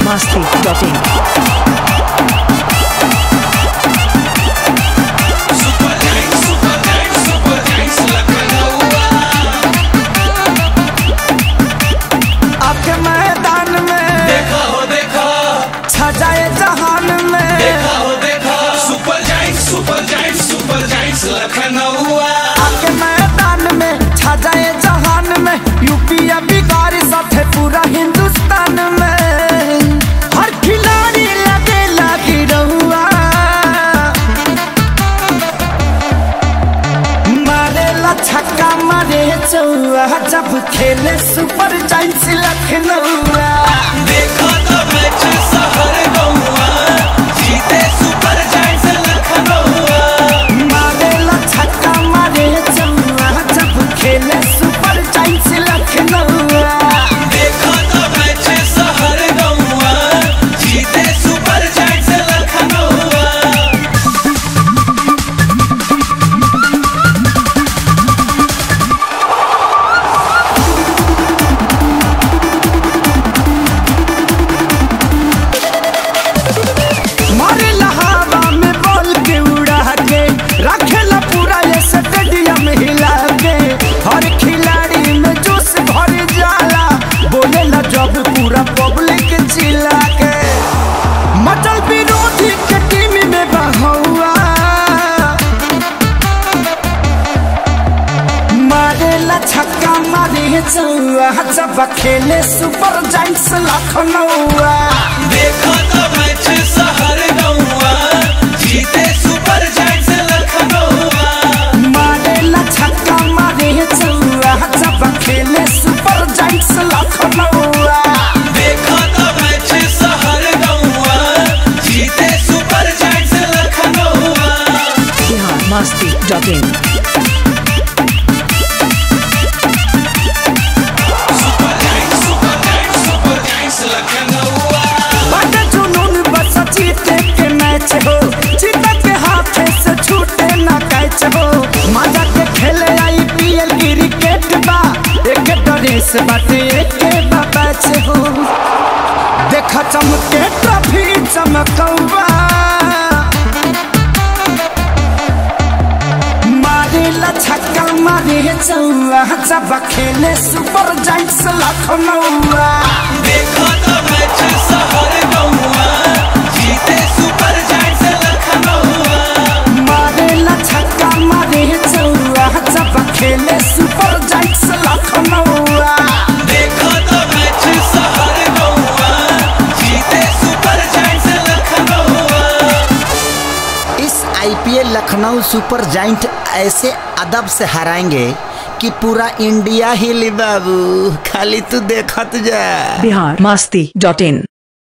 biharmasti.in। आपके मैदान में देखा हो देखा, छजाए जहान में देखा हो देखा, सुपर जाइंट्स लखनऊ। आपके मैदान में छजाए जहान में यूपी बिहार साथे पूरा हिंदुस्तान में हर खिलाड़ी लगे लगी रहुआ मारे ला छक्का मारे चौआ जब खेले सुपर जाइंट्स लखनऊ। देखा तो मैच शहर गौआ, जीते सुपर जाइंट्स लखनऊ। मारे ला छक्का मारे चौआ जब खेले सुपर जाइंट्स लखनऊ। देखा तो मैच शहर गौआ, जीते सुपर जाइंट्स लखनऊ। मारे हवा में बॉल के उड़ा के रखेला पूरा ये स्टेडियम हिला के हर खिलाड़ी में जोश भर जाला बोलेला जब पूरा पब्लिक चिल्ला के मचल विरोधी के टीम में बहौआ मारेला छक्का मारे चौआ जब खेले सुपर जाइंट्स लखनऊ। देखा तो मैच शहर गौआ, जीते सुपर जाइंट्स लखनऊ। मारेला छक्का मारे चौआ जब खेले सुपर जाइंट्स लखनऊ। देखा तो मैच शहर गौआ, जीते Super Giants Lucknow. biharmasti.in। Super Giants Lucknow. बड़ा जुनून बस जीते के मैच हो जीता के हाथे से छूटे ना कैच हो मजा के खेले IPL क्रिकेट बा एक ड्रेस बाटे एक मैच हो देखा चमके ट्रॉफी चमकौआ मारेला छक्का मारे चौआ जब खेले सुपर जाइंट्स लखनऊ। देखा तो मैच शहर गौआ, जीते सुपर जाइंट्स लखनऊ। मारेला छक्का मारे चौआ जब खेले सुपर जाइंट्स लखनऊ। देखा तो मैच शहर गौआ, जीते सुपर जाइंट्स लखनऊ। इस IPL लखनऊ सुपर जाइंट ऐसे अदब से हराएंगे कि पूरा इंडिया हिली बाबू, खाली तू देखत जा। biharmasti.in।